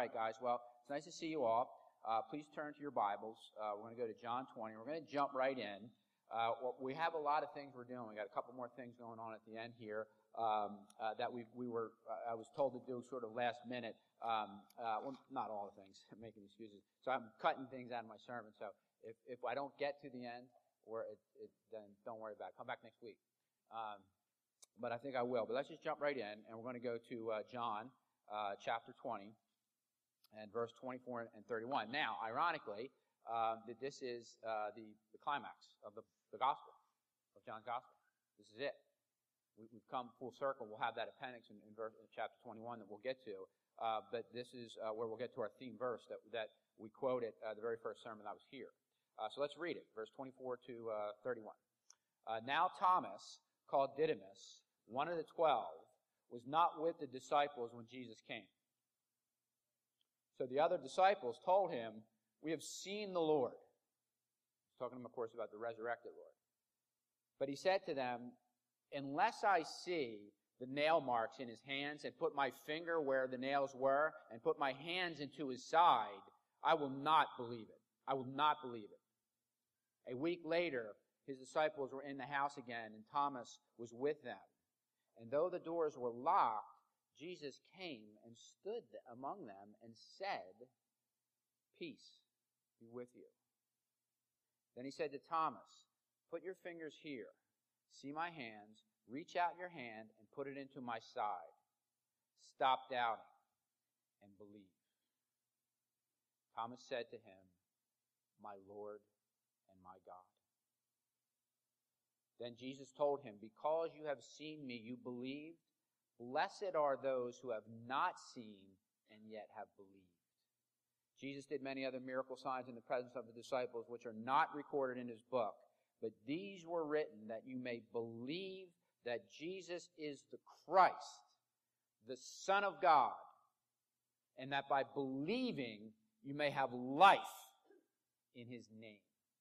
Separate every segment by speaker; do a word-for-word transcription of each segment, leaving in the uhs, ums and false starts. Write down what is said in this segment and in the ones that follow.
Speaker 1: right, guys. Well, it's nice to see you all. Uh, please turn to your Bibles. Uh, we're going to go to John twenty. We're going to jump right in. Uh, we have a lot of things we're doing. We got a couple more things going on at the end here um, uh, that we we were uh, I was told to do sort of last minute. Um, uh, well, not all the things. I'm making excuses. So I'm cutting things out of my sermon. So if if I don't get to the end, or it, it, then don't worry about it. Come back next week. Um, but I think I will. But let's just jump right in, and we're going to go to uh, John uh, chapter twenty. And verse twenty-four and thirty-one. Now, ironically, uh, that this is uh, the, the climax of the, the gospel, of John's gospel. This is it. We, we've come full circle. We'll have that appendix in, in, verse, in chapter twenty-one that we'll get to. Uh, but this is uh, where we'll get to our theme verse that, that we quoted uh, the very first sermon that was here. Uh, so let's read it, verse twenty-four to uh, thirty-one. Uh, now Thomas, called Didymus, one of the twelve, was not with the disciples when Jesus came. So the other disciples told him, "We have seen the Lord." He's talking to them, of course, about the resurrected Lord. But he said to them, "Unless I see the nail marks in his hands and put my finger where the nails were and put my hands into his side, I will not believe it. I will not believe it." A week later, his disciples were in the house again, and Thomas was with them. And though the doors were locked, Jesus came and stood among them and said, "Peace be with you." Then he said to Thomas, "Put your fingers here. See my hands. Reach out your hand and put it into my side. Stop doubting and believe." Thomas said to him, "My Lord and my God." Then Jesus told him, "Because you have seen me, you believed. Blessed are those who have not seen and yet have believed." Jesus did many other miracle signs in the presence of the disciples, which are not recorded in his book. But these were written that you may believe that Jesus is the Christ, the Son of God, and that by believing you may have life in his name.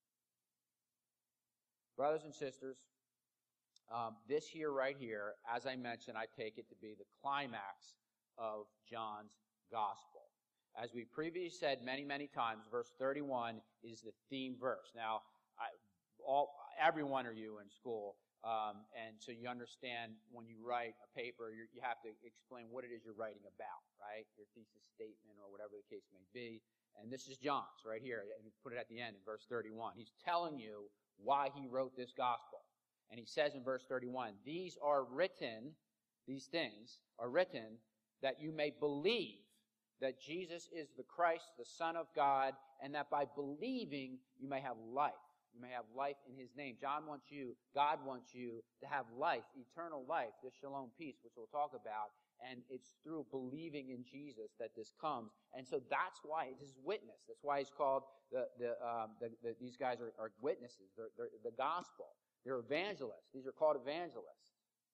Speaker 1: Brothers and sisters, Um, this here, right here, as I mentioned, I take it to be the climax of John's gospel. As we previously said many, many times, verse thirty-one is the theme verse. Now, I, all, every one of you in school, um, and so you understand when you write a paper, you're, you have to explain what it is you're writing about, right? Your thesis statement or whatever the case may be. And this is John's right here, and put it at the end in verse thirty-one. He's telling you why he wrote this gospel. And he says in verse thirty-one, "These are written, these things are written that you may believe that Jesus is the Christ, the Son of God, and that by believing you may have life. You may have life in his name." John wants you, God wants you to have life, eternal life, this shalom peace, which we'll talk about. And it's through believing in Jesus that this comes. And so that's why it is witness. That's why he's called, the, the, um, the, the these guys are, are witnesses. They're, they're the gospel. They're evangelists. These are called evangelists.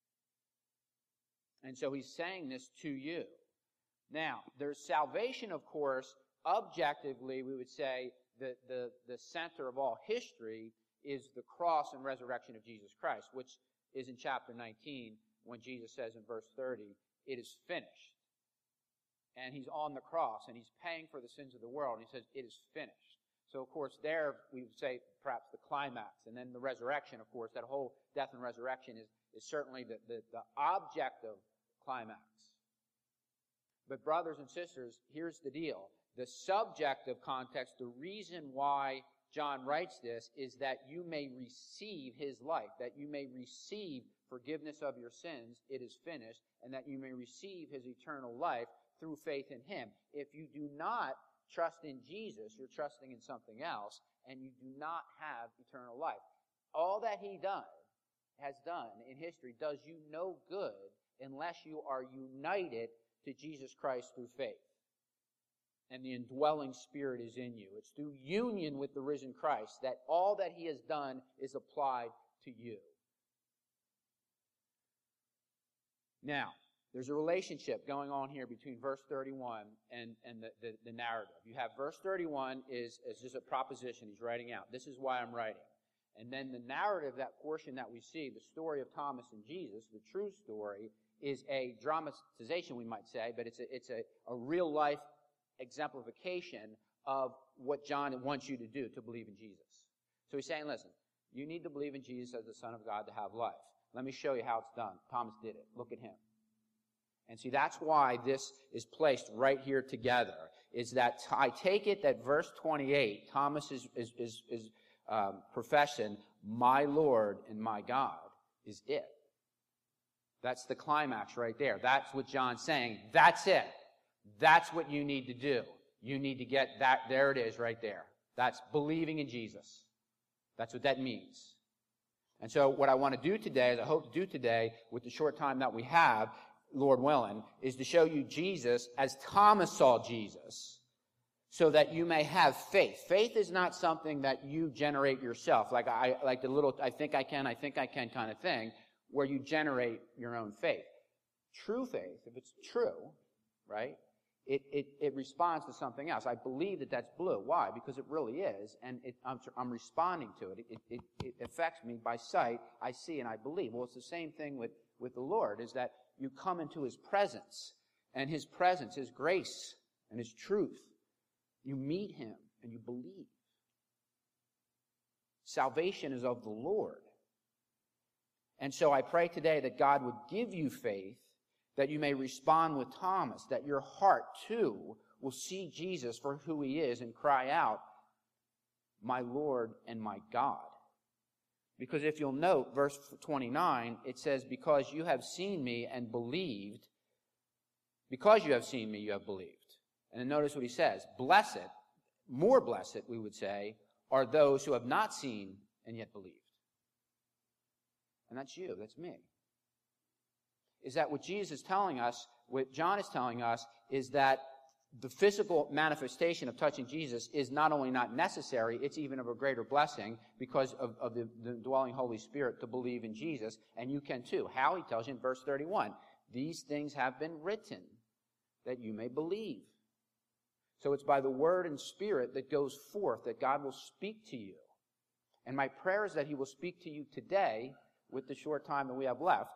Speaker 1: And so he's saying this to you. Now, there's salvation, of course. Objectively, we would say that the, the center of all history is the cross and resurrection of Jesus Christ, which is in chapter nineteen when Jesus says in verse thirty, "It is finished." And he's on the cross and he's paying for the sins of the world. And he says, "It is finished." So, of course, there we would say perhaps the climax. And then the resurrection, of course, that whole death and resurrection is, is certainly the, the, the objective climax. But brothers and sisters, here's the deal. The subjective context, the reason why John writes this is that you may receive his life, that you may receive forgiveness of your sins, it is finished, and that you may receive his eternal life through faith in him. If you do not trust in Jesus, you're trusting in something else, and you do not have eternal life. All that he done, has done in history does you no good unless you are united to Jesus Christ through faith. And the indwelling Spirit is in you. It's through union with the risen Christ that all that he has done is applied to you. Now, there's a relationship going on here between verse thirty-one and, and the, the, the narrative. You have verse thirty-one is, is just a proposition he's writing out. This is why I'm writing. And then the narrative, that portion that we see, the story of Thomas and Jesus, the true story, is a dramatization, we might say, but it's a, it's a, a real life exemplification of what John wants you to do to believe in Jesus. So he's saying, listen, you need to believe in Jesus as the Son of God to have life. Let me show you how it's done. Thomas did it. Look at him. And see, that's why this is placed right here together, is that I take it that verse twenty-eight, Thomas is, is, is, is um, profession, my Lord and my God, is it. That's the climax right there. That's what John's saying. That's it. That's what you need to do. You need to get that. There it is right there. That's believing in Jesus. That's what that means. And so what I want to do today, as I hope to do today with the short time that we have, Lord willing, is to show you Jesus as Thomas saw Jesus, so that you may have faith. Faith is not something that you generate yourself, like I like the little I think I can, I think I can kind of thing, where you generate your own faith. True faith, if it's true, right, it, it, it responds to something else. I believe that that's blue. Why? Because it really is, and it, I'm, I'm responding to it. It, it. it affects me by sight. I see and I believe. Well, it's the same thing with, with the Lord, is that you come into His presence, and His presence, His grace, and His truth. You meet Him, and you believe. Salvation is of the Lord. And so I pray today that God would give you faith, that you may respond with Thomas, that your heart, too, will see Jesus for who He is and cry out, my Lord and my God. Because if you'll note, verse twenty-nine, it says, because you have seen me and believed, because you have seen me, you have believed. And then notice what he says, blessed, more blessed, we would say, are those who have not seen and yet believed. And that's you, that's me. Is that what Jesus is telling us, what John is telling us, is that the physical manifestation of touching Jesus is not only not necessary, it's even of a greater blessing because of, of the, the dwelling Holy Spirit to believe in Jesus, and you can too. How? He tells you in verse thirty-one, these things have been written that you may believe. So it's by the word and spirit that goes forth that God will speak to you. And my prayer is that He will speak to you today with the short time that we have left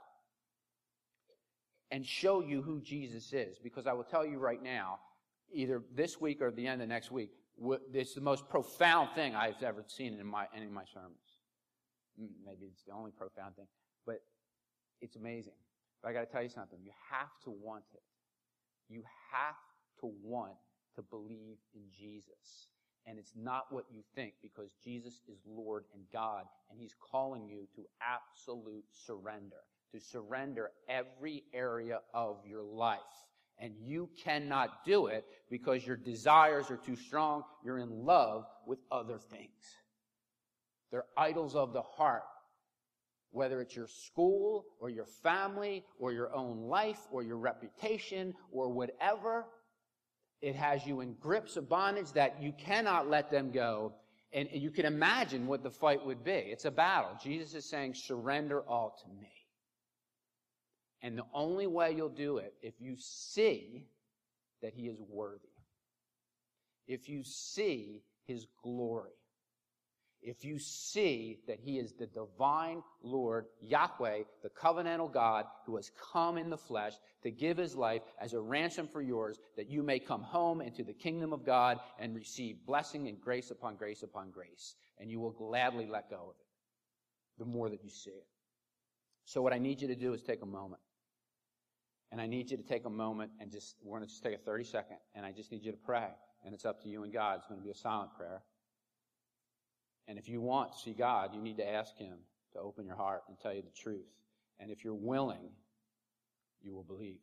Speaker 1: and show you who Jesus is. Because I will tell you right now, either this week or the end of next week, it's the most profound thing I've ever seen in my, any of my sermons. Maybe it's the only profound thing, but it's amazing. But I got to tell you something. You have to want it. You have to want to believe in Jesus. And it's not what you think, because Jesus is Lord and God, and He's calling you to absolute surrender, to surrender every area of your life. And you cannot do it because your desires are too strong. You're in love with other things. They're idols of the heart. Whether it's your school or your family or your own life or your reputation or whatever, it has you in grips of bondage that you cannot let them go. And you can imagine what the fight would be. It's a battle. Jesus is saying, surrender all to me. And the only way you'll do it, if you see that He is worthy, if you see His glory, if you see that He is the divine Lord, Yahweh, the covenantal God, who has come in the flesh to give His life as a ransom for yours, that you may come home into the kingdom of God and receive blessing and grace upon grace upon grace. And you will gladly let go of it, the more that you see it. So what I need you to do is take a moment. And I need you to take a moment and just, we're going to just take a thirty second, and I just need you to pray. And it's up to you and God. It's going to be a silent prayer. And if you want to see God, you need to ask Him to open your heart and tell you the truth. And if you're willing, you will believe.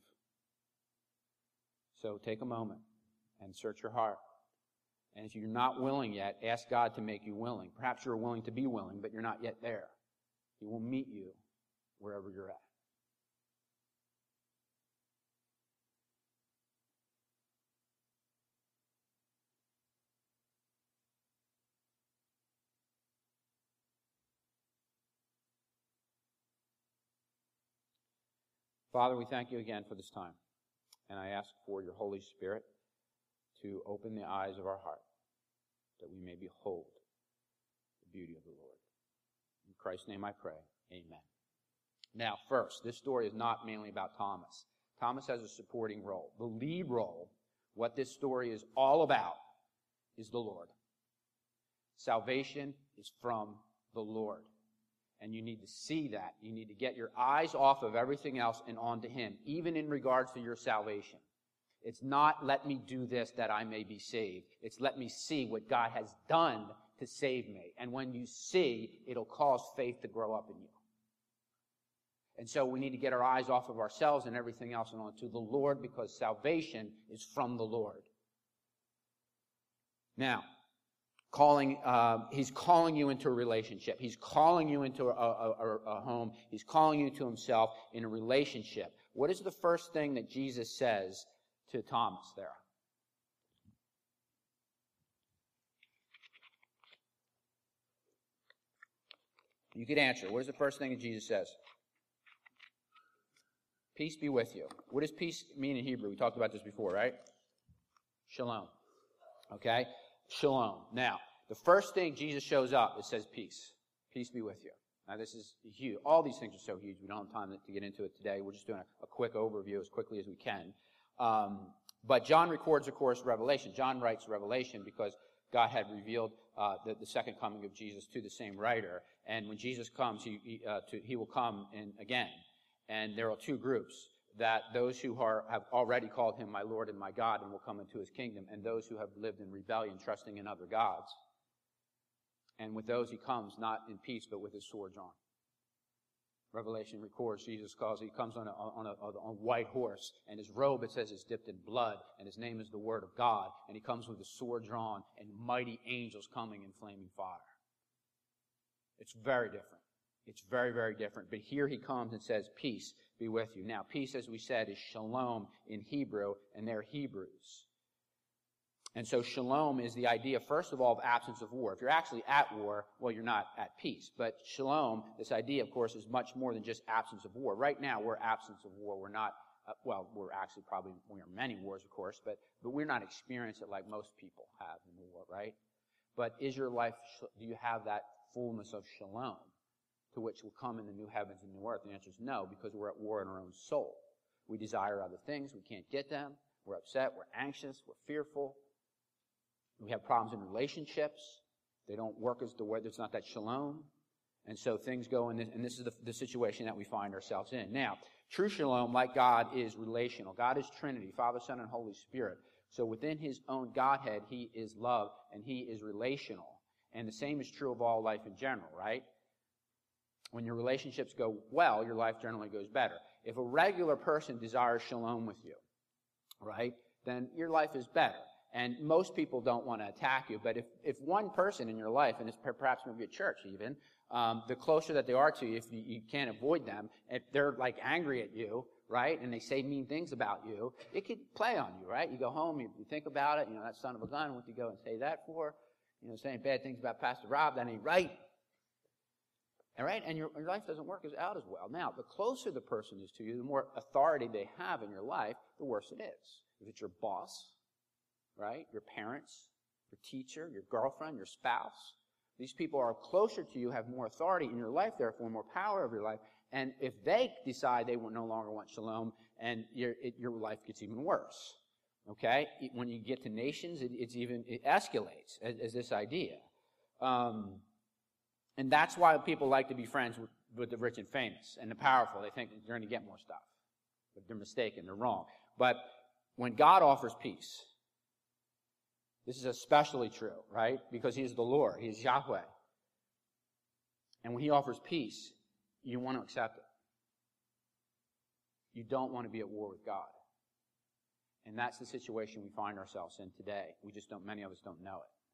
Speaker 1: So take a moment and search your heart. And if you're not willing yet, ask God to make you willing. Perhaps you're willing to be willing, but you're not yet there. He will meet you wherever you're at. Father, we thank You again for this time. And I ask for Your Holy Spirit to open the eyes of our heart, that we may behold the beauty of the Lord. In Christ's name I pray. Amen. Now, first, this story is not mainly about Thomas. Thomas has a supporting role. The lead role What this story is all about is the Lord. Salvation is from the Lord. And you need to see that. You need to get your eyes off of everything else and onto Him, even in regards to your salvation. It's not, let me do this that I may be saved. It's let me see what God has done to save me. And when you see, it'll cause faith to grow up in you. And so we need to get our eyes off of ourselves and everything else and onto the Lord, because salvation is from the Lord. Now, calling, uh, He's calling you into a relationship. He's calling you into a, a, a home. He's calling you to Himself in a relationship. What is the first thing that Jesus says to Thomas there? You could answer. What is the first thing that Jesus says? Peace be with you. What does peace mean in Hebrew? We talked about this before, right? Shalom. Okay? Shalom. Now, the first thing Jesus shows up, it says peace. Peace be with you. Now, this is huge. All these things are so huge. We don't have time to get into it today. We're just doing a, a quick overview as quickly as we can. Um, but John records, of course, Revelation. John writes Revelation because God had revealed uh, the, the second coming of Jesus to the same writer. And when Jesus comes, he, he, uh, to, he will come in again. And there are two groups, that those who are, have already called Him my Lord and my God and will come into His kingdom, and those who have lived in rebellion, trusting in other gods. And with those He comes not in peace, but with His sword drawn. Revelation records Jesus calls, He comes on a, on, a, on a white horse, and His robe, it says, is dipped in blood, and His name is the Word of God, and He comes with a sword drawn, and mighty angels coming in flaming fire. It's very different. It's very, very different. But here He comes and says, peace be with you. Now, peace, as we said, is shalom in Hebrew, and they're Hebrews. And so shalom is the idea, first of all, of absence of war. If you're actually at war, well, you're not at peace. But shalom, this idea, of course, is much more than just absence of war. Right now, we're absence of war. We're not, uh, well, we're actually probably, we are many wars, of course, but, but we're not experiencing it like most people have in war, right? But is your life, do you have that fullness of shalom, to which will come in the new heavens and new earth? The answer is no, because we're at war in our own soul. We desire other things. We can't get them. We're upset. We're anxious. We're fearful. We have problems in relationships. They don't work as the way. There's not that shalom. And so things go in this, and this is the, the situation that we find ourselves in. Now, true shalom, like God, is relational. God is Trinity, Father, Son, and Holy Spirit. So within His own Godhead, He is love, and He is relational. And the same is true of all life in general, right? When your relationships go well, your life generally goes better. If a regular person desires shalom with you, right, then your life is better. And most people don't want to attack you, but if, if one person in your life, and it's perhaps maybe a church even, um, the closer that they are to you, if you, you can't avoid them, if they're like angry at you, right, and they say mean things about you, it could play on you, right? You go home, you, you think about it, you know, that son of a gun, what do you go and say that for? You know, saying bad things about Pastor Rob, that ain't right. All right, and your, your life doesn't work as, out as well. Now, the closer the person is to you, the more authority they have in your life, the worse it is. If it's your boss, right, your parents, your teacher, your girlfriend, your spouse, these people are closer to you, have more authority in your life, therefore more power over your life. And if they decide they will no longer want shalom, and your, it, your life gets even worse. Okay, when you get to nations, it, it's even it escalates as, as this idea. Um, And that's why people like to be friends with, with the rich and famous and the powerful. They think they're going to get more stuff. But they're mistaken. They're wrong. But when God offers peace, this is especially true, right? Because He is the Lord. He is Yahweh. And when He offers peace, you want to accept it. You don't want to be at war with God. And that's the situation we find ourselves in today. We just don't, many of us don't know it.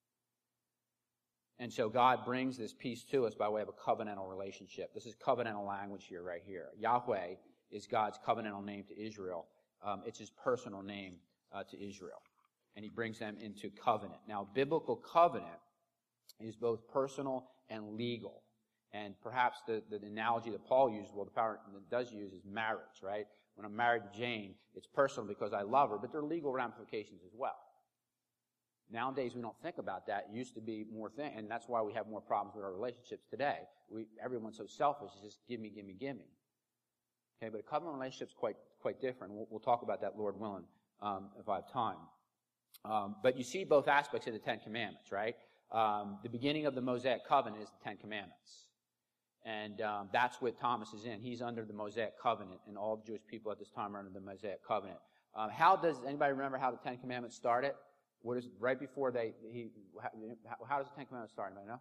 Speaker 1: And so God brings this peace to us by way of a covenantal relationship. This is covenantal language here, right here. Yahweh is God's covenantal name to Israel. Um, it's His personal name uh, to Israel. And He brings them into covenant. Now, biblical covenant is both personal and legal. And perhaps the, the analogy that Paul used, well, the power that does use is marriage, right? When I'm married to Jane, it's personal because I love her, but there are legal ramifications as well. Nowadays, we don't think about that. It used to be more thing, and that's why we have more problems with our relationships today. We, everyone's so selfish. It's just give me, give me, give me. Okay, but a covenant relationship is quite, quite different. We'll, we'll talk about that, Lord willing, um, if I have time. Um, but you see both aspects of the Ten Commandments, right? Um, the beginning of the Mosaic covenant is the Ten Commandments. And um, that's what Thomas is in. He's under the Mosaic covenant, and all the Jewish people at this time are under the Mosaic covenant. Um, how does anybody remember how the Ten Commandments started? What is right before they? He, how, how does the Ten Commandments start? Anybody know?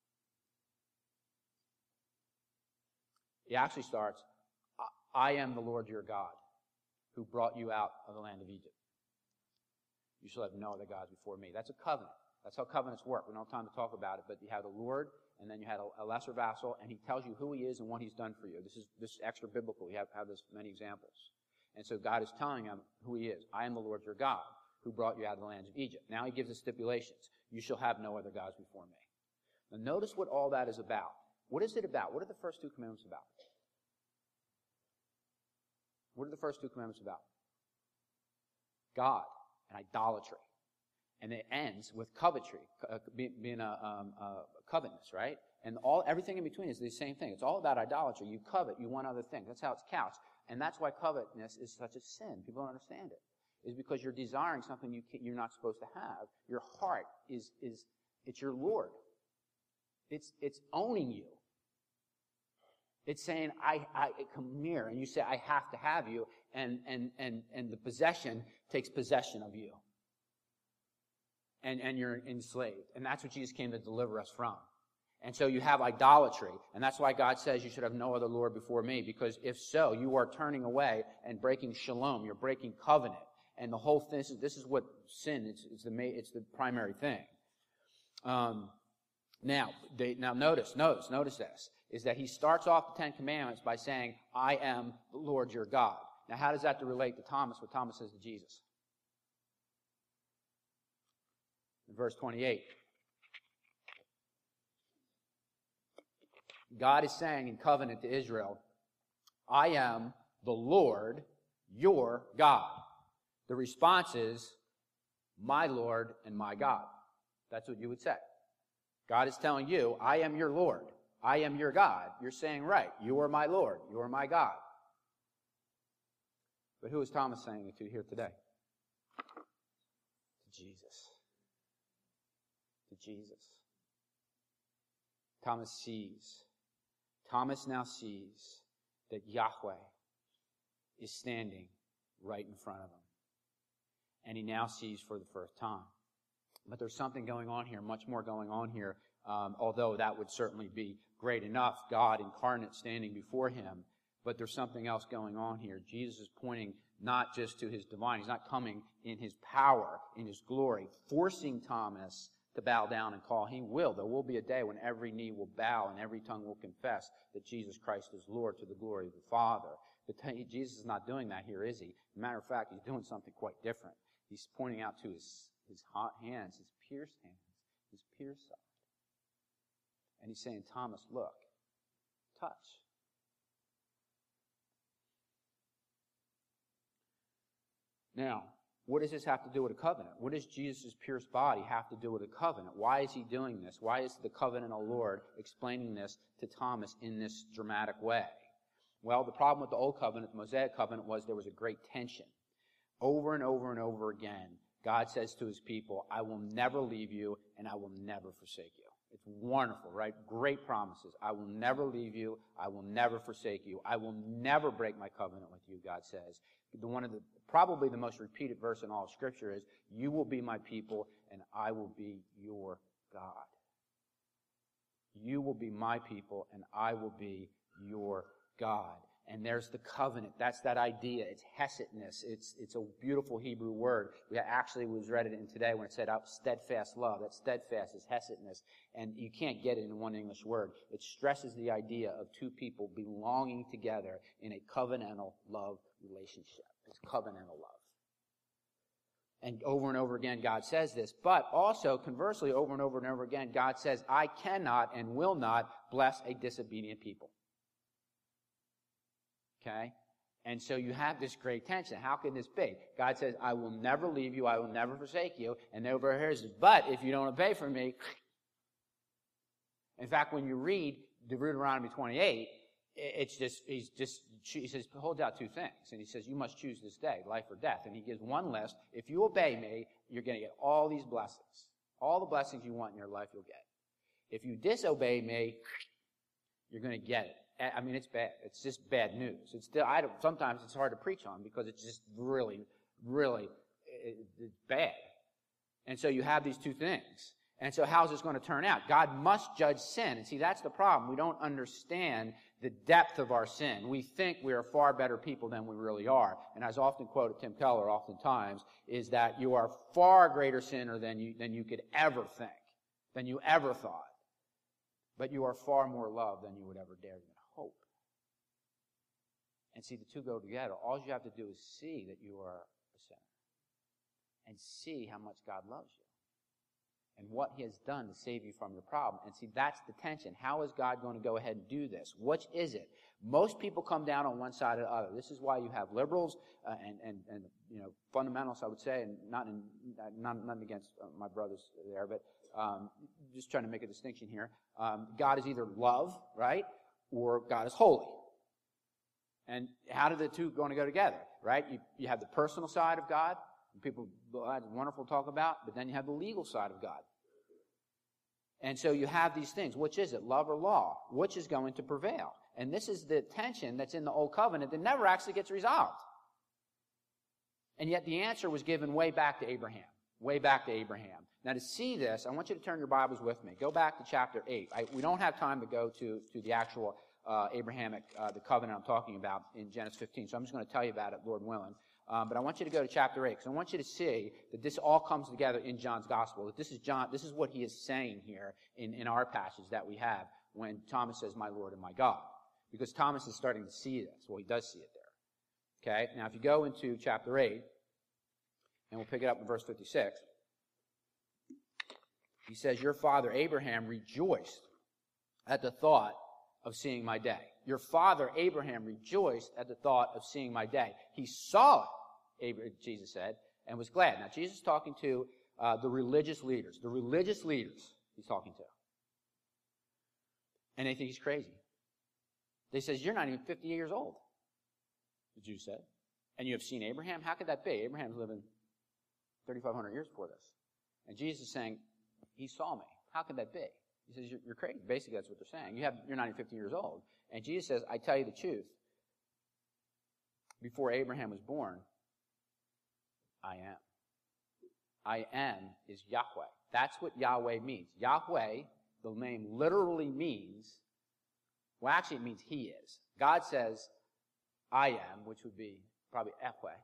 Speaker 1: It actually starts, "I am the Lord your God, who brought you out of the land of Egypt. You shall have no other gods before me." That's a covenant. That's how covenants work. We don't have time to talk about it, but you have the Lord, and then you had a, a lesser vassal, and he tells you who he is and what he's done for you. This is this is extra biblical. We have, have this many examples. And so God is telling him who he is. "I am the Lord your God, who brought you out of the lands of Egypt." Now he gives the stipulations. "You shall have no other gods before me." Now notice what all that is about. What is it about? What are the first two commandments about? What are the first two commandments about? God and idolatry. And it ends with covetry, uh, being a, um, a covetousness, right? And all everything in between is the same thing. It's all about idolatry. You covet, you want other things. That's how it's couched. And that's why covetousness is such a sin. People don't understand it. It's because you're desiring something you can't, you're not supposed to have. Your heart is, is it's your Lord. It's, it's owning you. It's saying, I, I come here, and you say, I have to have you, and, and, and, and the possession takes possession of you. And, and you're enslaved. And that's what Jesus came to deliver us from. And so you have idolatry. And that's why God says you should have no other Lord before me. Because if so, you are turning away and breaking shalom. You're breaking covenant. And the whole thing, this is, this is what sin is. It's the, it's the primary thing. Um, now, they, now notice, notice, notice this. Is that he starts off the Ten Commandments by saying, "I am the Lord your God." Now, how does that relate to Thomas, what Thomas says to Jesus? In verse twenty-eight. God is saying in covenant to Israel, "I am the Lord your God." The response is, "My Lord and my God." That's what you would say. God is telling you, "I am your Lord. I am your God." You're saying, right, you are my Lord. You are my God. But who is Thomas saying it to here today? To Jesus. To Jesus. Thomas sees. Thomas now sees that Yahweh is standing right in front of him. And he now sees for the first time. But there's something going on here, much more going on here, um, although that would certainly be great enough, God incarnate standing before him. But there's something else going on here. Jesus is pointing not just to his divine. He's not coming in his power, in his glory, forcing Thomas to bow down and call. He will. There will be a day when every knee will bow and every tongue will confess that Jesus Christ is Lord to the glory of the Father. But Jesus is not doing that here, is he? As a matter of fact, he's doing something quite different. He's pointing out to his, his hot hands, his pierced hands, his pierced side. And he's saying, "Thomas, look, touch." Now, what does this have to do with a covenant? What does Jesus' pierced body have to do with a covenant? Why is he doing this? Why is the covenantal Lord explaining this to Thomas in this dramatic way? Well, the problem with the Old Covenant, the Mosaic Covenant, was there was a great tension. Over and over and over again, God says to his people, "I will never leave you and I will never forsake you." It's wonderful, right? Great promises. "I will never leave you. I will never forsake you. I will never break my covenant with you," God says. The one of the, probably the most repeated verse in all of Scripture is, "You will be my people and I will be your God." You will be my people and I will be your God. And there's the covenant. That's that idea. It's hesedness. It's, it's a beautiful Hebrew word. We actually was read it in today when it said out steadfast love. That steadfast is hesedness. And you can't get it in one English word. It stresses the idea of two people belonging together in a covenantal love relationship. It's covenantal love. And over and over again, God says this. But also, conversely, over and over and over again, God says, "I cannot and will not bless a disobedient people." Okay? And so you have this great tension. How can this be? God says, "I will never leave you. I will never forsake you." And over here it says, "But if you don't obey for me..." In fact, when you read Deuteronomy twenty-eight, it's just, he's just, he says, holds out two things. And he says, you must choose this day, life or death. And he gives one list. If you obey me, you're going to get all these blessings. All the blessings you want in your life, you'll get. If you disobey me, you're going to get it. I mean, it's bad. It's just bad news. It's still, I don't, sometimes it's hard to preach on because it's just really, really it, it's bad. And so you have these two things. And so how's this going to turn out? God must judge sin. And see, that's the problem. We don't understand the depth of our sin. We think we are far better people than we really are. And as often quoted Tim Keller oftentimes, is that you are far greater sinner than you, than you could ever think, than you ever thought. But you are far more loved than you would ever dare even hope. And see, the two go together. All you have to do is see that you are a sinner. And see how much God loves you. And what he has done to save you from your problem. And see, that's the tension. How is God going to go ahead and do this? Which is it? Most people come down on one side or the other. This is why you have liberals uh, and, and, and, you know, fundamentalists, I would say, and not in, not, not against uh, my brothers there, but um, just trying to make a distinction here. Um, God is either love, right, or God is holy. And how do the two going to go together, right? You, you have the personal side of God. People, that's wonderful to talk about, but then you have the legal side of God. And so you have these things. Which is it, love or law? Which is going to prevail? And this is the tension that's in the Old Covenant that never actually gets resolved. And yet the answer was given way back to Abraham. Way back to Abraham. Now to see this, I want you to turn your Bibles with me. Go back to chapter eight. I, we don't have time to go to, to the actual uh, Abrahamic, uh, the covenant I'm talking about in Genesis fifteen, so I'm just going to tell you about it, Lord willing. Um, but I want you to go to chapter eight, because I want you to see that this all comes together in John's gospel. That this is John, this is what he is saying here in, in our passage that we have when Thomas says, my Lord and my God. Because Thomas is starting to see this. Well, he does see it there. Okay? Now, if you go into chapter eight, and we'll pick it up in verse fifty-six, he says, your father Abraham rejoiced at the thought of seeing my day. Your father Abraham rejoiced at the thought of seeing my day. He saw it, Jesus said, and was glad. Now, Jesus is talking to uh, the religious leaders. The religious leaders he's talking to. And they think he's crazy. They says, you're not even fifty years old, the Jews said. And you have seen Abraham? How could that be? Abraham's living thirty-five hundred years before this. And Jesus is saying, he saw me. How could that be? He says, you're, you're crazy. Basically, that's what they're saying. You have, you're not even fifty years old. And Jesus says, I tell you the truth. Before Abraham was born, I am. I am is Yahweh. That's what Yahweh means. Yahweh, the name literally means, well, actually it means he is. God says, I am, which would be probably Yahweh.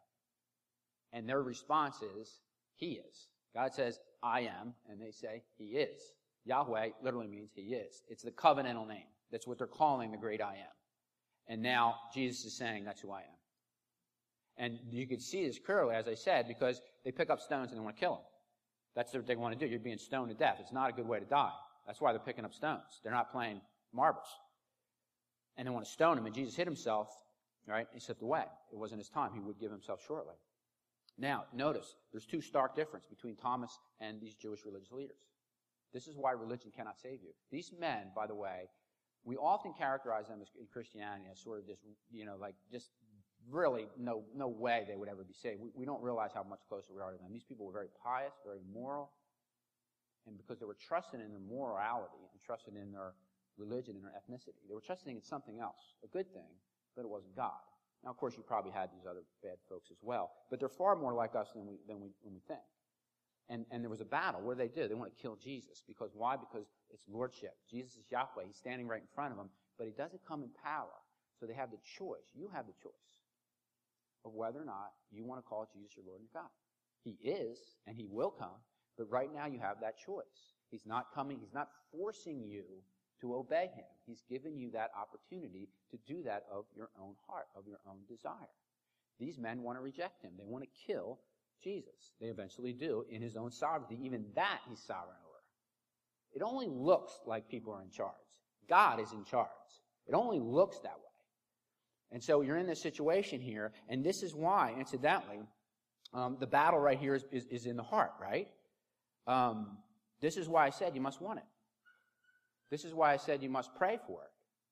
Speaker 1: And their response is, he is. God says, I am, and they say, he is. Yahweh literally means he is. It's the covenantal name. That's what they're calling the great I am. And now Jesus is saying that's who I am. And you can see this clearly, as I said, because they pick up stones and they want to kill him. That's what they want to do. You're being stoned to death. It's not a good way to die. That's why they're picking up stones. They're not playing marbles. And they want to stone him. And Jesus hid himself, right? He slipped away. It wasn't his time. He would give himself shortly. Now, notice, there's two stark differences between Thomas and these Jewish religious leaders. This is why religion cannot save you. These men, by the way, we often characterize them as, in Christianity as sort of this, you know, like just really no no way they would ever be saved. We, we don't realize how much closer we are to them. These people were very pious, very moral, and because they were trusting in their morality and trusting in their religion and their ethnicity, they were trusting in something else, a good thing, but it wasn't God. Now, of course, you probably had these other bad folks as well, but they're far more like us than we than we than we think. And, and there was a battle. What do they do? They want to kill Jesus. Because why? Because it's lordship. Jesus is Yahweh. He's standing right in front of them. But he doesn't come in power. So they have the choice. You have the choice of whether or not you want to call Jesus your Lord and God. He is, and he will come. But right now you have that choice. He's not coming. He's not forcing you to obey him. He's given you that opportunity to do that of your own heart, of your own desire. These men want to reject him. They want to kill Jesus. They eventually do in his own sovereignty. Even that he's sovereign over. It only looks like people are in charge. God is in charge. It only looks that way. And so you're in this situation here, and this is why, incidentally, um, the battle right here is, is, is in the heart, right? Um, this is why I said you must want it. This is why I said you must pray for it.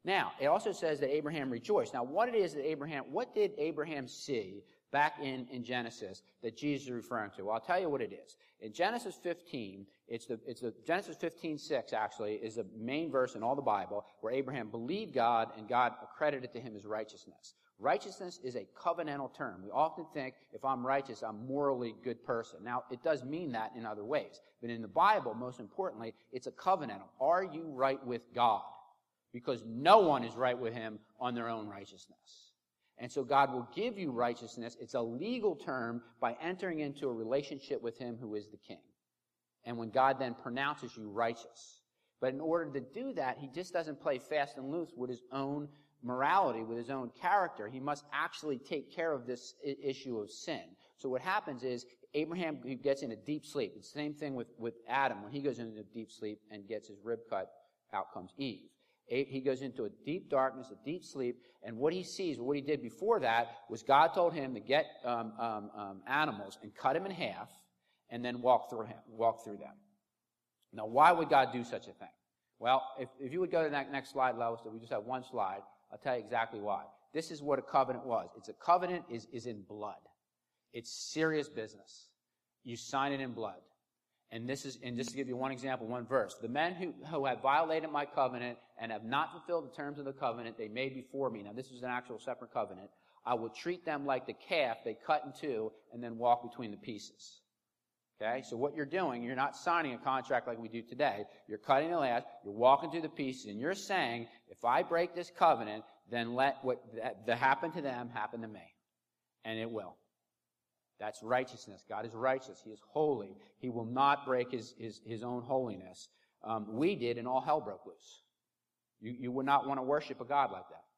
Speaker 1: Now, it also says that Abraham rejoiced. Now, what it is that Abraham, what did Abraham see back in, in Genesis that Jesus is referring to? Well, I'll tell you what it is. In Genesis fifteen, it's the, it's the, Genesis fifteen six actually is the main verse in all the Bible where Abraham believed God and God accredited to him his righteousness. Righteousness is a covenantal term. We often think if I'm righteous, I'm a morally good person. Now, it does mean that in other ways. But in the Bible, most importantly, it's a covenantal. Are you right with God? Because no one is right with him on their own righteousness. And so God will give you righteousness. It's a legal term by entering into a relationship with him who is the king. And when God then pronounces you righteous. But in order to do that, he just doesn't play fast and loose with his own morality, with his own character. He must actually take care of this I- issue of sin. So what happens is Abraham gets in a deep sleep. It's the same thing with, with Adam. When he goes into deep sleep and gets his rib cut, out comes Eve. He goes into a deep darkness, a deep sleep, and what he sees, what he did before that, was God told him to get um, um, um, animals and cut them in half, and then walk through him, walk through them. Now, why would God do such a thing? Well, if, if you would go to that next slide, Lois, so we just have one slide, I'll tell you exactly why. This is what a covenant was. It's a covenant is, is in blood. It's serious business. You sign it in blood. And this is, and just to give you one example, one verse. The men who, who have violated my covenant and have not fulfilled the terms of the covenant they made before me. Now, this is an actual separate covenant. I will treat them like the calf they cut in two and then walk between the pieces. Okay? So what you're doing, you're not signing a contract like we do today. You're cutting the last, you're walking through the pieces, and you're saying, if I break this covenant, then let what that, that happened to them happen to me. And it will. That's righteousness. God is righteous. He is holy. He will not break his, his, his own holiness. Um, we did, and all hell broke loose. You, you would not want to worship a God like that.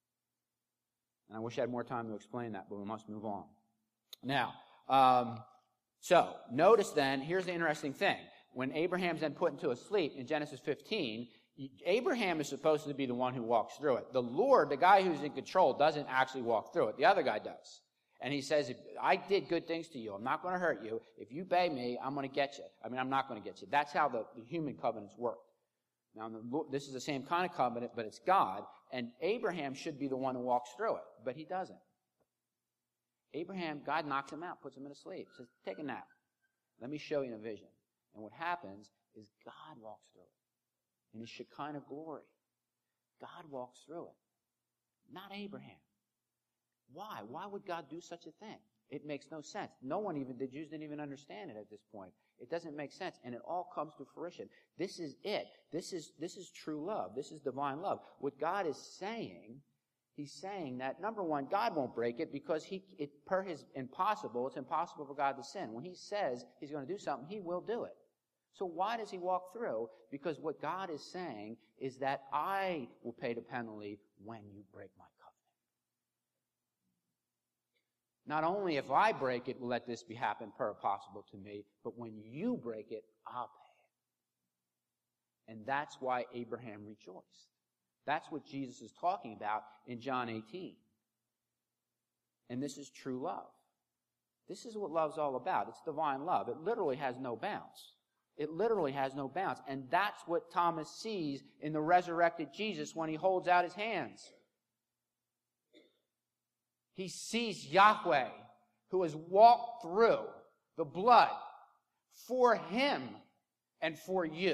Speaker 1: And I wish I had more time to explain that, but we must move on. Now, um, so notice then, here's the interesting thing. When Abraham's then put into a sleep in Genesis fifteen, Abraham is supposed to be the one who walks through it. The Lord, the guy who's in control, doesn't actually walk through it. The other guy does. And he says, if I did good things to you, I'm not going to hurt you. If you obey me, I'm going to get you. I mean, I'm not going to get you. That's how the, the human covenants work. Now, the, this is the same kind of covenant, but it's God. And Abraham should be the one who walks through it, but he doesn't. Abraham, God knocks him out, puts him in a sleep, says, take a nap. Let me show you in a vision. And what happens is God walks through it in his Shekinah glory. God walks through it, not Abraham. Why? Why would God do such a thing? It makes no sense. No one even, the Jews didn't even understand it at this point. It doesn't make sense, and it all comes to fruition. This is it. This is, this is true love. This is divine love. What God is saying, he's saying that, number one, God won't break it because he, it, per his impossible, it's impossible for God to sin. When he says he's going to do something, he will do it. So why does he walk through? Because what God is saying is that I will pay the penalty when you break my covenant. Not only if I break it will let this be happen per possible to me, but when you break it, I'll pay it. And that's why Abraham rejoiced. That's what Jesus is talking about in John eighteen. And this is true love. This is what love's all about. It's divine love. It literally has no bounds. It literally has no bounds. And that's what Thomas sees in the resurrected Jesus when he holds out his hands. He sees Yahweh, who has walked through the blood for him and for you.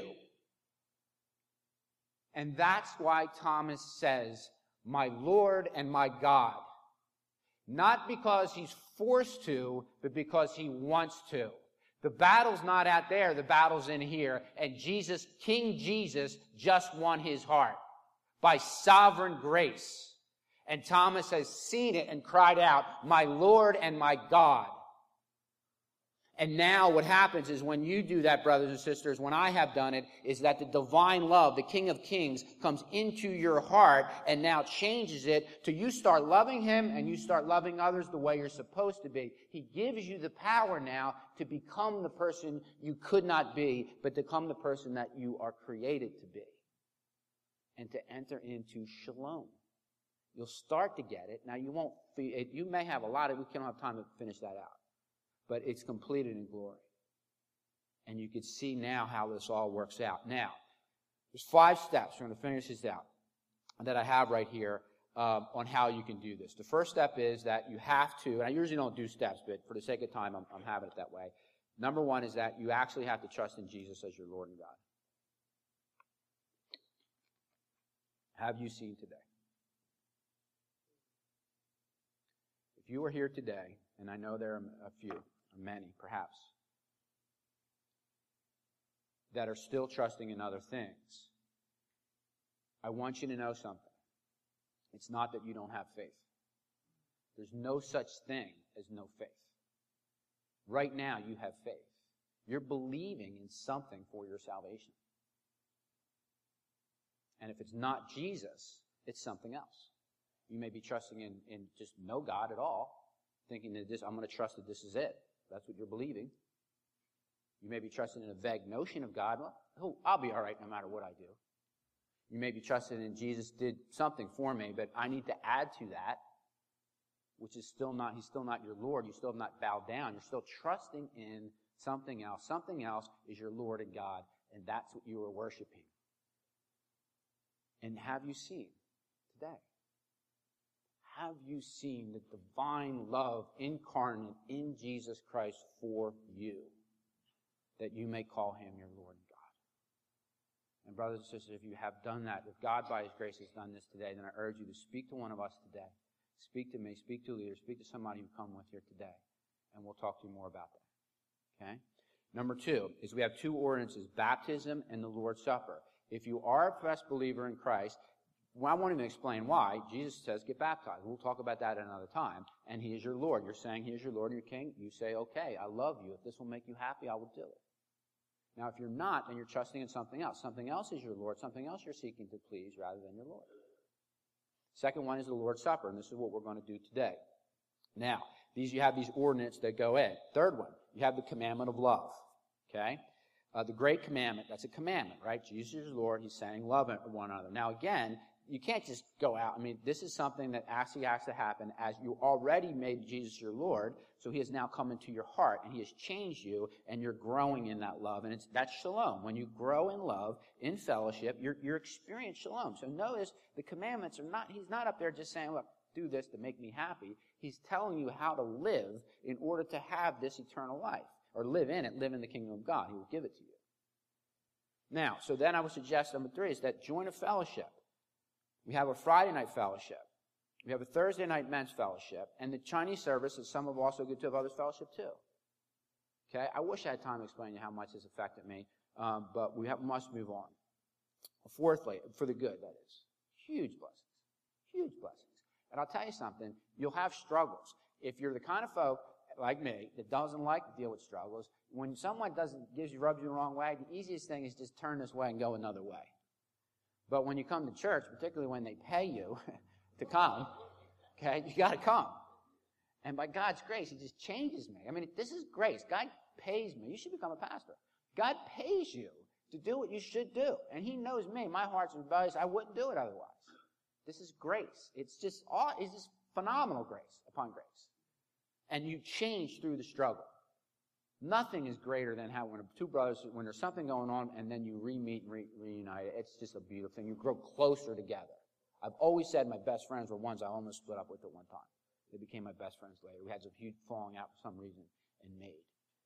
Speaker 1: And that's why Thomas says, my Lord and my God. Not because he's forced to, but because he wants to. The battle's not out there, the battle's in here. And Jesus, King Jesus, just won his heart by sovereign grace. And Thomas has seen it and cried out, my Lord and my God. And now what happens is when you do that, brothers and sisters, when I have done it, is that the divine love, the King of Kings, comes into your heart and now changes it to you start loving him and you start loving others the way you're supposed to be. He gives you the power now to become the person you could not be, but to become the person that you are created to be. And to enter into shalom. You'll start to get it. Now, you won't, you may have a lot of, we can't have time to finish that out. But it's completed in glory. And you can see now how this all works out. Now, there's five steps. We're going to finish this out. that I have right here um, on how you can do this. The first step is that you have to, and I usually don't do steps, but for the sake of time, I'm, I'm having it that way. Number one is that you actually have to trust in Jesus as your Lord and God. Have you seen today? If you are here today, and I know there are a few, or many perhaps, that are still trusting in other things, I want you to know something. It's not that you don't have faith. There's no such thing as no faith. Right now, you have faith. You're believing in something for your salvation. And if it's not Jesus, it's something else. You may be trusting in, in just no God at all, thinking that this, I'm going to trust that this is it. That's what you're believing. You may be trusting in a vague notion of God. Well, oh, I'll be all right no matter what I do. You may be trusting in Jesus did something for me, but I need to add to that, which is still not, he's still not your Lord. You still have not bowed down. You're still trusting in something else. Something else is your Lord and God, and that's what you are worshiping. And have you seen today? Have you seen the divine love incarnate in Jesus Christ for you, that you may call him your Lord and God? And brothers and sisters, if you have done that, if God by his grace has done this today, then I urge you to speak to one of us today. Speak to me, speak to a leader, speak to somebody who come with here today, and we'll talk to you more about that. Okay? Number two is we have two ordinances, baptism and the Lord's Supper. If you are a professed believer in Christ, well, I won't even explain why. Jesus says, get baptized. We'll talk about that at another time. And he is your Lord. You're saying he is your Lord and your King. You say, okay, I love you. If this will make you happy, I will do it. Now, if you're not, then you're trusting in something else. Something else is your Lord. Something else you're seeking to please rather than your Lord. Second one is the Lord's Supper, and this is what we're going to do today. Now, these you have these ordinances that go in. Third one, you have the commandment of love. Okay? Uh, the great commandment, that's a commandment, right? Jesus is Lord. He's saying love one another. Now, again, you can't just go out. I mean, this is something that actually has to happen as you already made Jesus your Lord, so he has now come into your heart, and he has changed you, and you're growing in that love. And it's that's shalom. When you grow in love, in fellowship, you're, you're experiencing shalom. So notice the commandments are not, he's not up there just saying, look, do this to make me happy. He's telling you how to live in order to have this eternal life, or live in it, live in the kingdom of God. He will give it to you. Now, so then I would suggest number three is that join a fellowship. We have a Friday night fellowship. We have a Thursday night men's fellowship. And the Chinese service is some of also good to have others fellowship too. Okay? I wish I had time to explain to you how much this affected me, um, but we have, must move on. Fourthly, for the good, that is. Huge blessings. Huge blessings. And I'll tell you something, you'll have struggles. If you're the kind of folk like me that doesn't like to deal with struggles, when someone doesn't gives you rubs you the wrong way, the easiest thing is just turn this way and go another way. But when you come to church, particularly when they pay you to come, okay, you got to come. And by God's grace, he just changes me. I mean, this is grace. God pays me. You should become a pastor. God pays you to do what you should do. And he knows me. My heart's rebellious. I wouldn't do it otherwise. This is grace. It's just all, it's just phenomenal grace upon grace. And you change through the struggle. Nothing is greater than how when two brothers, when there's something going on and then you re-meet and re- reunite, it's just a beautiful thing. You grow closer together. I've always said my best friends were ones I almost split up with at one time. They became my best friends later. We had some huge falling out for some reason and made.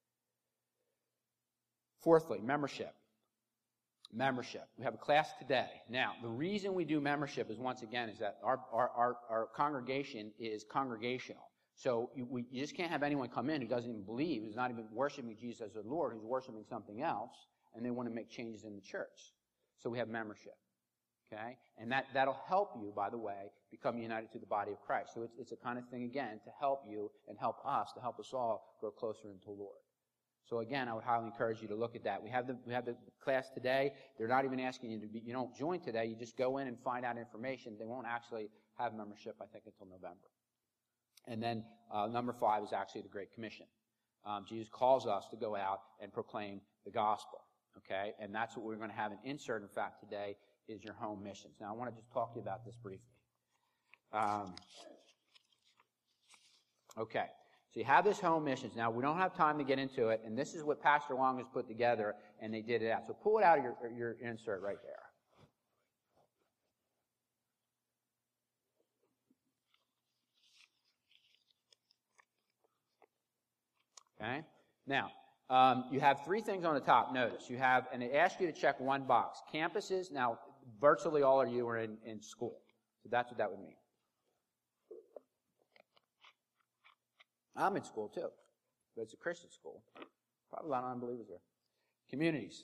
Speaker 1: Fourthly, membership. Membership. We have a class today. Now, the reason we do membership is once again is that our, our, our, our congregation is congregational. So you, we, you just can't have anyone come in who doesn't even believe, who's not even worshiping Jesus as their Lord, who's worshiping something else, and they want to make changes in the church. So we have membership, okay? And that, that'll help you, by the way, become united to the body of Christ. So it's, it's a kind of thing, again, to help you and help us, to help us all grow closer into the Lord. So again, I would highly encourage you to look at that. We have the, we have the class today. They're not even asking you to be, you don't join today. You just go in and find out information. They won't actually have membership, I think, until November. And then uh, number five is actually the Great Commission. Um, Jesus calls us to go out and proclaim the gospel, okay? And that's what we're going to have an insert, in fact, today is your home missions. Now, I want to just talk to you about this briefly. Um, okay, so you have this home missions. Now, we don't have time to get into it, and this is what Pastor Long has put together, and they did it out. So pull it out of your, your insert right there. Okay? Now, um, you have three things on the top, notice. You have, and they ask you to check one box. Campuses, now, virtually all of you are in, in school. So that's what that would mean. I'm in school, too. But it's a Christian school. Probably a lot of unbelievers there. Communities.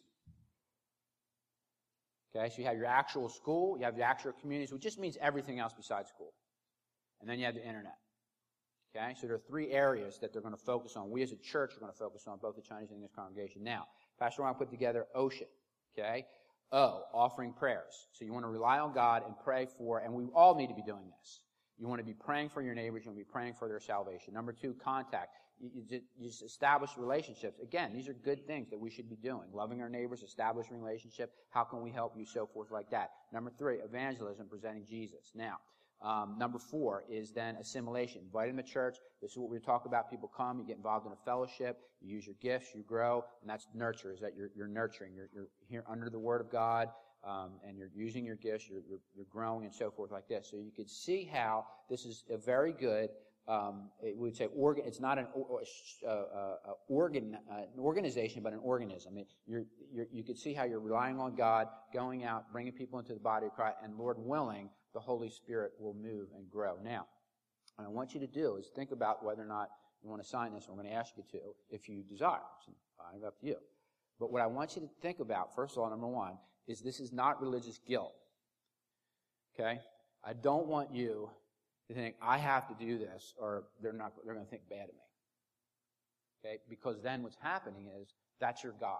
Speaker 1: Okay, so you have your actual school, you have your actual communities, which just means everything else besides school. And then you have the internet. Okay, so there are three areas that they're going to focus on. We as a church are going to focus on, both the Chinese and English congregation. Now, Pastor Ron put together OCEAN. Okay, O, offering prayers. So you want to rely on God and pray for, and we all need to be doing this. You want to be praying for your neighbors. You want to be praying for their salvation. Number two, contact. You, you, just, you just establish relationships. Again, these are good things that we should be doing. Loving our neighbors, establishing relationship. How can we help you? So forth like that. Number three, evangelism, presenting Jesus. Now, um, number four is then assimilation. Inviting the church. This is what we talk about. People come, you get involved in a fellowship, you use your gifts, you grow, and that's nurture, is that you're, you're nurturing. You're, you're here under the Word of God. Um, and you're using your gifts, you're, you're, you're growing and so forth like this. So you could see how this is a very good, um, it would say, organ, it's not an uh, uh, organ, uh, an organization, but an organism. I mean, you're, you're, you could see how you're relying on God, going out, bringing people into the body of Christ, and Lord willing, the Holy Spirit will move and grow. Now, what I want you to do is think about whether or not you want to sign this. I'm going to ask you to, if you desire. It's up to you. But what I want you to think about, first of all, number one, is this is not religious guilt. Okay? I don't want you to think, I have to do this, or they're not, they're going to think bad of me. Okay? Because then what's happening is, that's your God.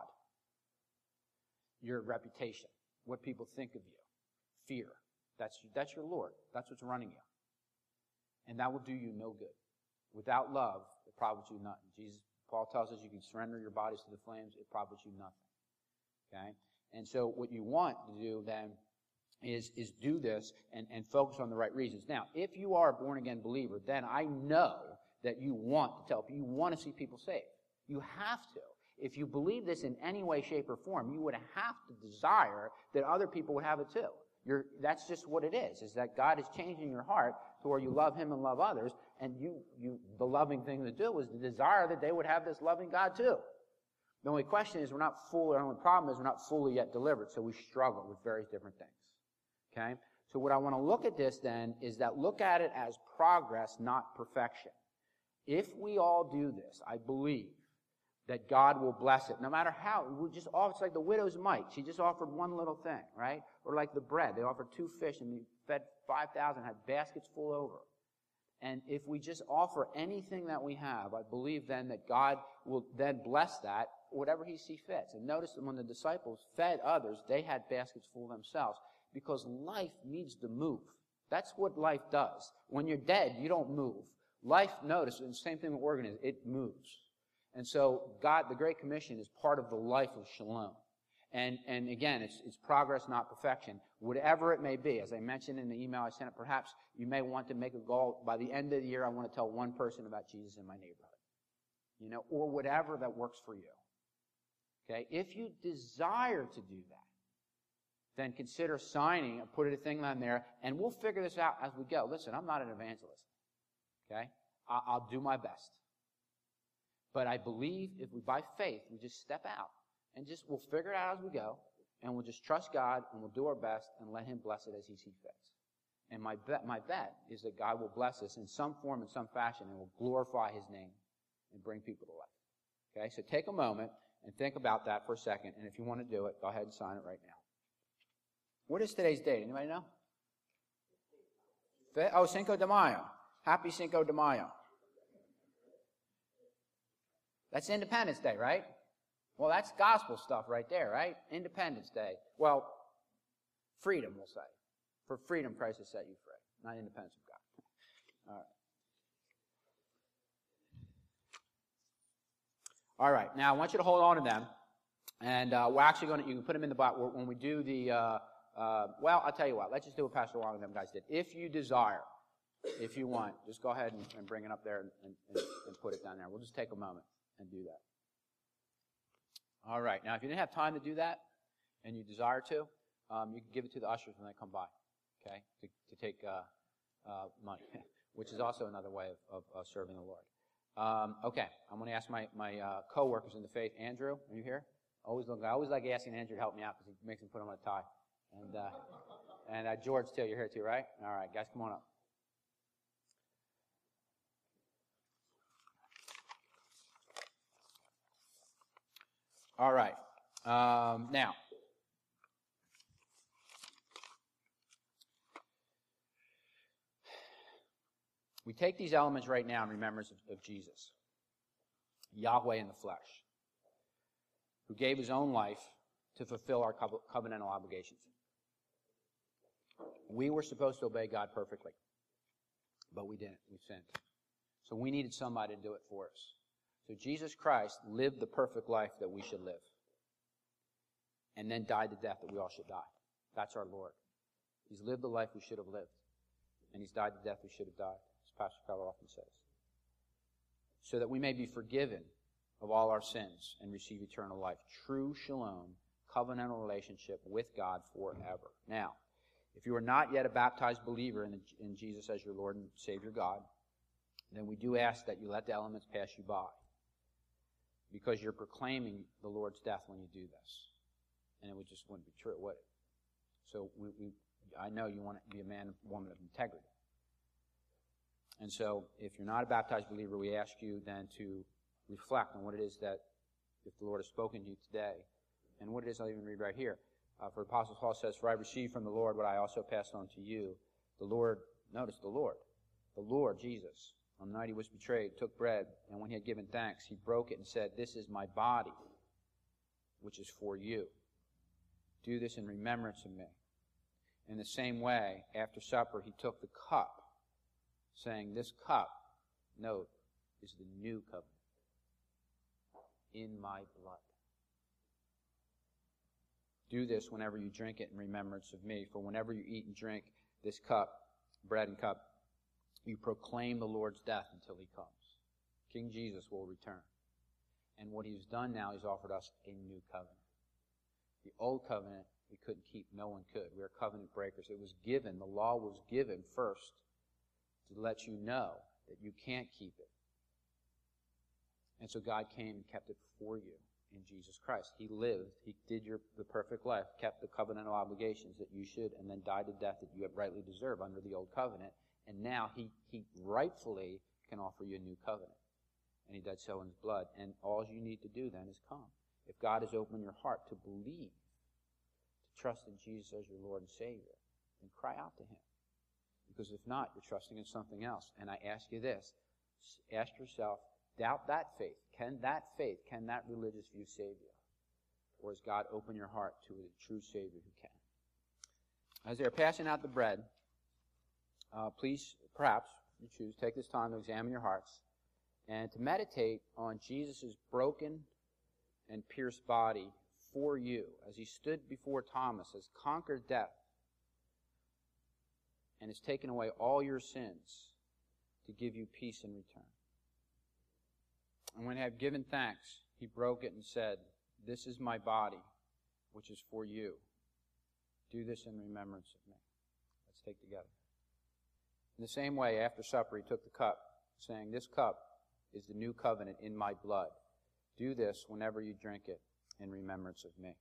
Speaker 1: Your reputation. What people think of you. Fear. That's, that's your Lord. That's what's running you. And that will do you no good. Without love, it profits you nothing. Jesus, Paul tells us you can surrender your bodies to the flames, it profits you nothing. Okay? And so what you want to do then is, is do this and, and focus on the right reasons. Now, if you are a born-again believer, then I know that you want to tell people, you want to see people saved. You have to. If you believe this in any way, shape, or form, you would have to desire that other people would have it too. You're, that's just what it is, is that God is changing your heart to where you love Him and love others, and you, you, the loving thing to do is to desire that they would have this loving God too. The only question is we're not fully, our only problem is we're not fully yet delivered, so we struggle with various different things. Okay? So what I want to look at this then is that look at it as progress, not perfection. If we all do this, I believe that God will bless it, no matter how. We just offer, it's like the widow's mite. She just offered one little thing, right? Or like the bread. They offered two fish and fed five thousand, had baskets full over. And if we just offer anything that we have, I believe then that God will then bless that, whatever He sees fit. And notice that when the disciples fed others, they had baskets full themselves, because life needs to move. That's what life does. When you're dead, you don't move. Life, notice, and the same thing with organisms, it moves. And so God, the Great Commission, is part of the life of Shalom. And, and again, it's, it's progress, not perfection. Whatever it may be, as I mentioned in the email I sent, perhaps you may want to make a goal. By the end of the year, I want to tell one person about Jesus in my neighborhood. You know, or whatever that works for you. Okay? If you desire to do that, then consider signing and put a thing on there, and we'll figure this out as we go. Listen, I'm not an evangelist. Okay? I'll do my best. But I believe if we, by faith, we just step out and just, we'll figure it out as we go, and we'll just trust God, and we'll do our best, and let Him bless it as He sees fit. And my bet, my bet is that God will bless us in some form, in some fashion, and will glorify His name and bring people to life. Okay, so take a moment and think about that for a second, and if you want to do it, go ahead and sign it right now. What is today's date? Anybody know? Oh, Cinco de Mayo. Happy Cinco de Mayo. That's Independence Day, right? Well, that's gospel stuff right there, right? Independence Day. Well, freedom, we'll say. For freedom, Christ has set you free. Not independence of God. All right. All right. Now, I want you to hold on to them. And uh, we're actually going to, you can put them in the box when we do the, uh, uh, well, I'll tell you what. Let's just do what Pastor Wong and them guys did. If you desire, if you want, just go ahead and, and bring it up there and, and, and put it down there. We'll just take a moment and do that. All right. Now, if you didn't have time to do that and you desire to, um, you can give it to the ushers when they come by, okay, to, to take uh, uh, money, which is also another way of, of uh, serving the Lord. Um, okay, I'm going to ask my, my uh, co-workers in the faith. Andrew, are you here? Always look, I always like asking Andrew to help me out because he makes me put on a tie. And, uh, and uh, George, too. You're here, too, right? All right, guys, come on up. All right. Um, now, we take these elements right now in remembrance of, of Jesus, Yahweh in the flesh, who gave his own life to fulfill our co- covenantal obligations. We were supposed to obey God perfectly, but we didn't. We sinned. So we needed somebody to do it for us. So Jesus Christ lived the perfect life that we should live, and then died the death that we all should die. That's our Lord. He's lived the life we should have lived, and he's died the death we should have died, as Pastor Keller often says, so that we may be forgiven of all our sins and receive eternal life. True shalom, covenantal relationship with God forever. Now, if you are not yet a baptized believer in, in Jesus as your Lord and Savior God, then we do ask that you let the elements pass you by, because you're proclaiming the Lord's death when you do this. And it would just wouldn't be true, would it? So we, we, I know you want to be a man and woman of integrity. And so if you're not a baptized believer, we ask you then to reflect on what it is that, if the Lord has spoken to you today, and what it is, I'll even read right here. Uh, for Apostle Paul says, "For I received from the Lord what I also passed on to you. The Lord," notice the Lord, the Lord Jesus, on the night he was betrayed, took bread, and when he had given thanks, he broke it and said, "This is my body, which is for you. Do this in remembrance of me." In the same way, after supper, he took the cup, saying, "This cup," note, "is the new covenant in my blood. Do this whenever you drink it in remembrance of me. For whenever you eat and drink this cup, bread and cup, you proclaim the Lord's death until he comes." King Jesus will return. And what he's done now, he's offered us a new covenant. The old covenant we couldn't keep. No one could. We are covenant breakers. It was given, the law was given first to let you know that you can't keep it. And so God came and kept it for you in Jesus Christ. He lived, he did your the perfect life, kept the covenantal obligations that you should, and then died the death that you rightly deserve under the old covenant. And now he, he rightfully can offer you a new covenant. And he did so in his blood. And all you need to do then is come. If God has opened your heart to believe, to trust in Jesus as your Lord and Savior, then cry out to him. Because if not, you're trusting in something else. And I ask you this, ask yourself, doubt that faith. Can that faith, can that religious view save you? Or has God opened your heart to a true Savior who can? As they're passing out the bread, uh, please, perhaps, you choose, take this time to examine your hearts and to meditate on Jesus' broken and pierced body for you as he stood before Thomas, has conquered death, and has taken away all your sins to give you peace in return. And when he had given thanks, he broke it and said, "This is my body, which is for you. Do this in remembrance of me." Let's take together. In the same way, after supper, he took the cup, saying, "This cup is the new covenant in my blood. Do this whenever you drink it in remembrance of me."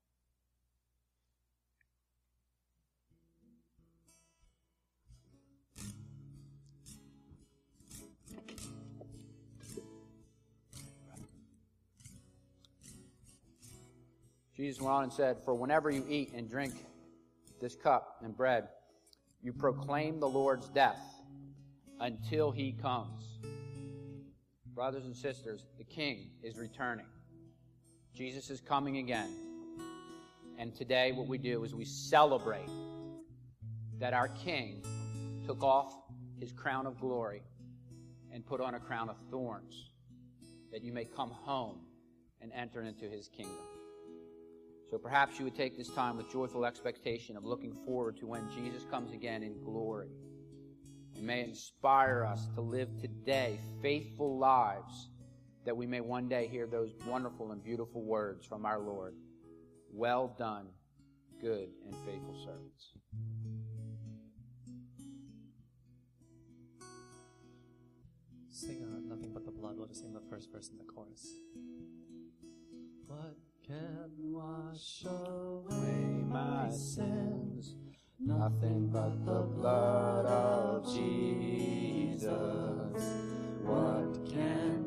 Speaker 1: Jesus went on and said, "For whenever you eat and drink this cup and bread, you proclaim the Lord's death until he comes." Brothers and sisters, the King is returning. Jesus is coming again. And today what we do is we celebrate that our King took off his crown of glory and put on a crown of thorns, that you may come home and enter into his kingdom. So perhaps you would take this time with joyful expectation of looking forward to when Jesus comes again in glory. And may it inspire us to live today faithful lives, that we may one day hear those wonderful and beautiful words from our Lord. "Well done, good and faithful servants."
Speaker 2: sing uh, Nothing But the Blood. We'll just sing the first verse and the chorus. What can wash away my sins? Nothing but the blood of Jesus. What can